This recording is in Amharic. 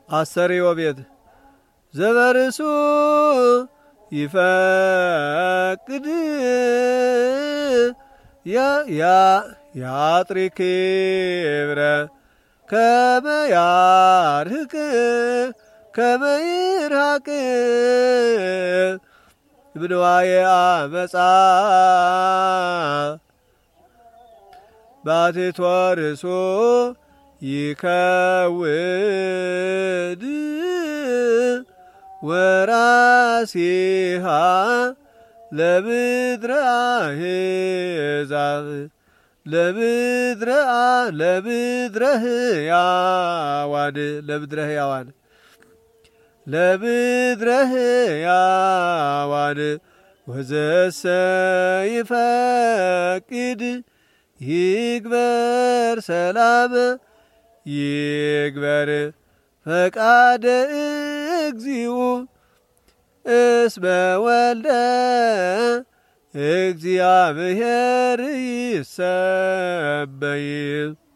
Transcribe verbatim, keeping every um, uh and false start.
አሰሪዮ ቤት ዘበርሱ ይፈቅድ ያ ያ ያጥሪ ክብረ ከመያርህቅ ከመይርሃቅ ብንዋየ አመፃ ባቴቶ ርእሱ ይከውድ ወራሲሃ ለምድረ አሕዛብ ለምድረ ለምድረ ሕያዋን ለምድረ ሕያዋን ለምድረ ሕያዋን ወዘሰ ይፈቅድ ይግበር ሰላም ይግበር ፈቃደ እግዚኡ እስመ ወልደ እግዚአብሔር ይሰበይ